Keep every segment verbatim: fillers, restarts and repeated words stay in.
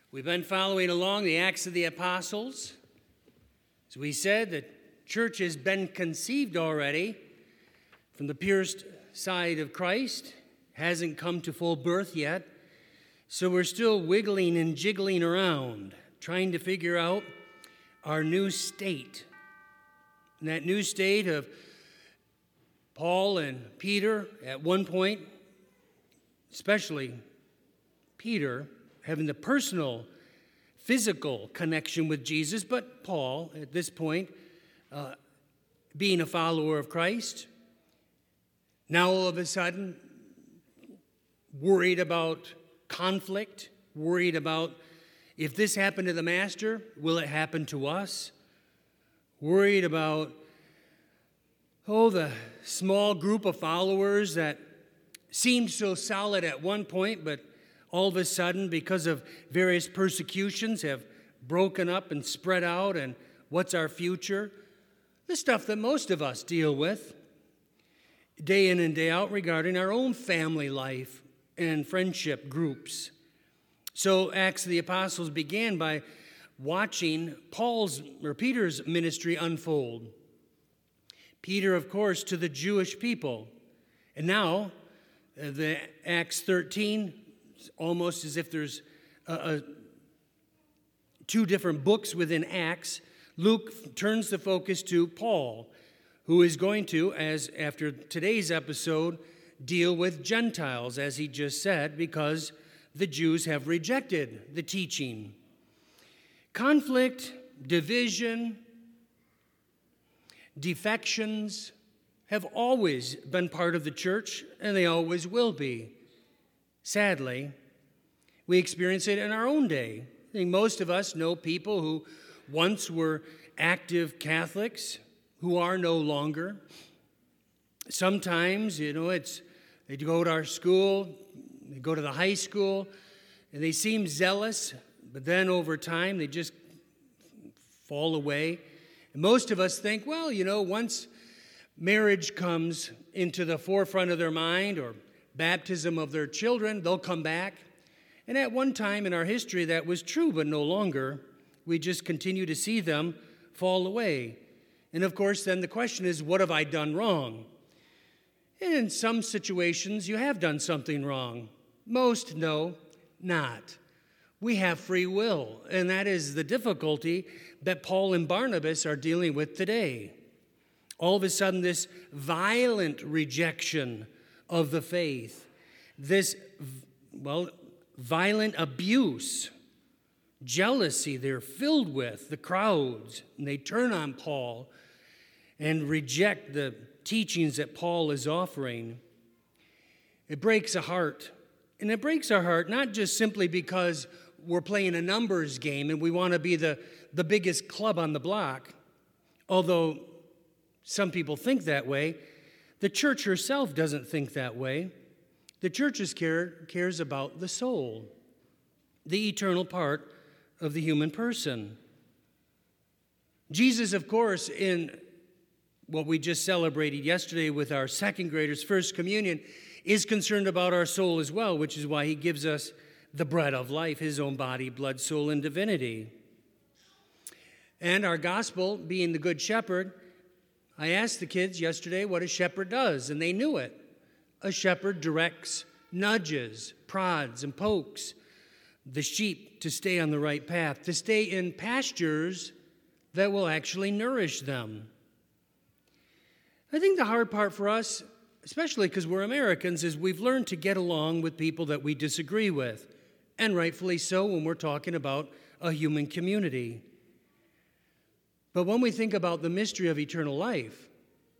We've been following along the Acts of the Apostles. As we said, the church has been conceived already from the pierced side of Christ, hasn't come to full birth yet. So we're still wiggling and jiggling around, trying to figure out our new state. And that new state of Paul and Peter, at one point, especially Peter, having the personal, physical connection with Jesus, but Paul, at this point, uh, being a follower of Christ, now all of a sudden worried about conflict, worried about if this happened to the master, will it happen to us? Worried about, oh, the small group of followers that seemed so solid at one point, but all of a sudden, because of various persecutions, have broken up and spread out, and what's our future? The stuff that most of us deal with day in and day out regarding our own family life and friendship groups. So Acts of the Apostles began by watching Paul's or Peter's ministry unfold. Peter, of course, to the Jewish people. And now, uh, the Acts thirteen, almost as if there's a, a, two different books within Acts. Luke turns the focus to Paul, who is going to, as after today's episode, deal with Gentiles, as he just said, because the Jews have rejected the teaching. Conflict, division, defections have always been part of the church, and they always will be. Sadly, we experience it in our own day. I think most of us know people who once were active Catholics who are no longer. Sometimes, you know, it's they go to our school, they go to the high school, and they seem zealous, but then over time they just fall away. And most of us think, well, you know, once marriage comes into the forefront of their mind or baptism of their children, they'll come back. And at one time in our history that was true, but no longer. We just continue to see them fall away. And of course, then the question is, what have I done wrong? And in some situations, you have done something wrong. Most, no, not. We have free will, and that is the difficulty that Paul and Barnabas are dealing with today. All of a sudden, this violent rejection of the faith, this, well, violent abuse, jealousy they're filled with, the crowds, and they turn on Paul and reject the teachings that Paul is offering. It breaks a heart, and it breaks our heart not just simply because we're playing a numbers game and we want to be the, the biggest club on the block, although some people think that way. The church herself doesn't think that way. The church care, cares about the soul, the eternal part of the human person. Jesus, of course, in what we just celebrated yesterday with our second graders' first communion, is concerned about our soul as well, which is why he gives us the bread of life, his own body, blood, soul, and divinity. And our gospel, being the Good Shepherd, I asked the kids yesterday what a shepherd does, and they knew it. A shepherd directs, nudges, prods, and pokes the sheep to stay on the right path, to stay in pastures that will actually nourish them. I think the hard part for us, especially because we're Americans, is we've learned to get along with people that we disagree with, and rightfully so when we're talking about a human community. But when we think about the mystery of eternal life,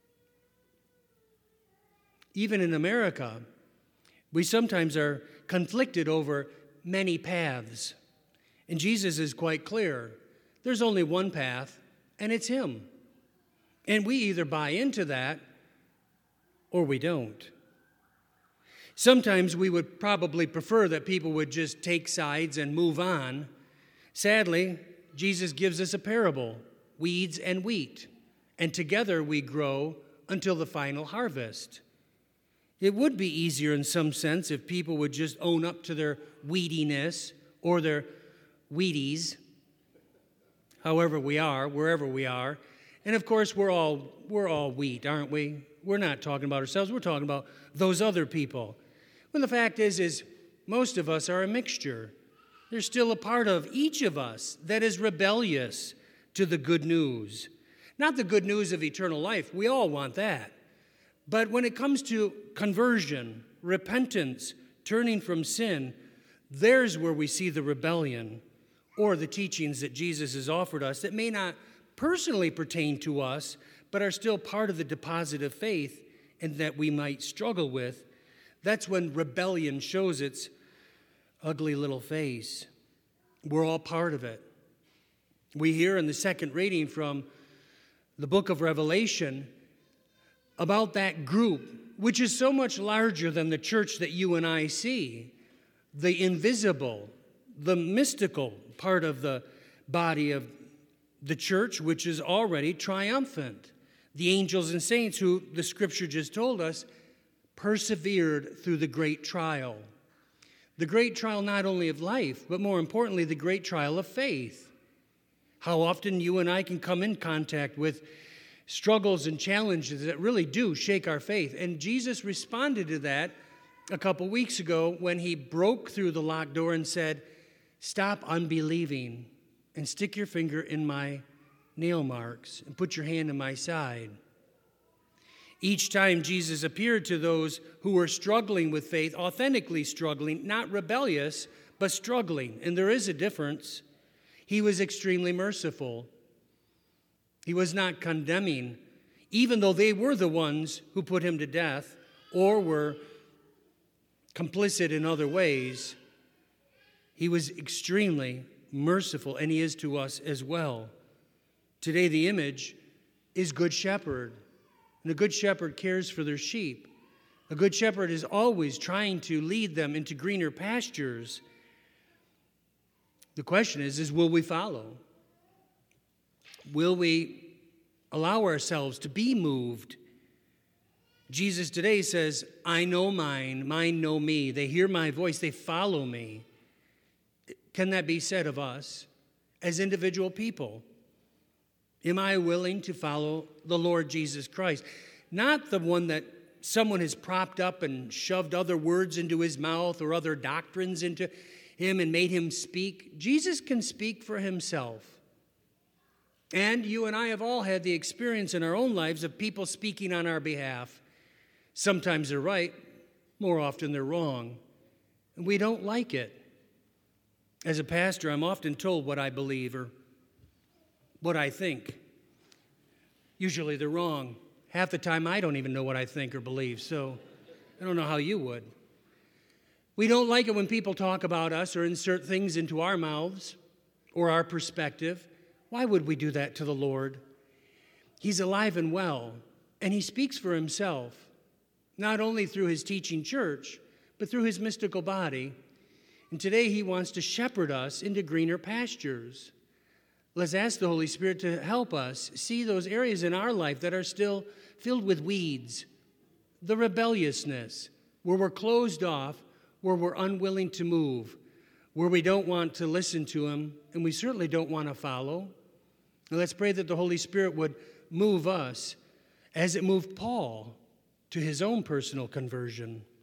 even in America, we sometimes are conflicted over many paths. And Jesus is quite clear. There's only one path, and it's him. And we either buy into that or we don't. Sometimes we would probably prefer that people would just take sides and move on. Sadly, Jesus gives us a parable, weeds and wheat, and together we grow until the final harvest. It would be easier in some sense if people would just own up to their weediness or their Wheaties, however we are, wherever we are. And of course, we're all, we're all wheat, aren't we? We're not talking about ourselves. We're talking about those other people. When the fact is, is most of us are a mixture. There's still a part of each of us that is rebellious to the good news. Not the good news of eternal life. We all want that. But when it comes to conversion, repentance, turning from sin, there's where we see the rebellion or the teachings that Jesus has offered us that may not personally pertain to us, but are still part of the deposit of faith and that we might struggle with. That's when rebellion shows its ugly little face. We're all part of it. We hear in the second reading from the book of Revelation about that group, which is so much larger than the church that you and I see, the invisible, the mystical part of the body of the church, which is already triumphant. The angels and saints who the scripture just told us persevered through the great trial. The great trial not only of life, but more importantly, the great trial of faith. How often you and I can come in contact with struggles and challenges that really do shake our faith. And Jesus responded to that a couple weeks ago when he broke through the locked door and said, "Stop unbelieving and stick your finger in my nail marks and put your hand in my side." Each time Jesus appeared to those who were struggling with faith, authentically struggling, not rebellious, but struggling, and there is a difference, he was extremely merciful. He was not condemning, even though they were the ones who put him to death or were complicit in other ways. He was extremely merciful, and he is to us as well. Today, the image is Good Shepherd. And a good shepherd cares for their sheep. A good shepherd is always trying to lead them into greener pastures. The question is, is will we follow? Will we allow ourselves to be moved? Jesus today says, "I know mine, mine know me. They hear my voice, they follow me." Can that be said of us as individual people? Am I willing to follow the Lord Jesus Christ? Not the one that someone has propped up and shoved other words into his mouth or other doctrines into him and made him speak. Jesus can speak for himself. And you and I have all had the experience in our own lives of people speaking on our behalf. Sometimes they're right, more often they're wrong. And we don't like it. As a pastor, I'm often told what I believe or what I think. Usually they're wrong. Half the time I don't even know what I think or believe, so I don't know how you would. We don't like it when people talk about us or insert things into our mouths or our perspective. Why would we do that to the Lord? He's alive and well, and he speaks for himself, not only through his teaching church, but through his mystical body. And today he wants to shepherd us into greener pastures. Let's ask the Holy Spirit to help us see those areas in our life that are still filled with weeds, the rebelliousness, where we're closed off, where we're unwilling to move, where we don't want to listen to him, and we certainly don't want to follow. And let's pray that the Holy Spirit would move us as it moved Paul to his own personal conversion.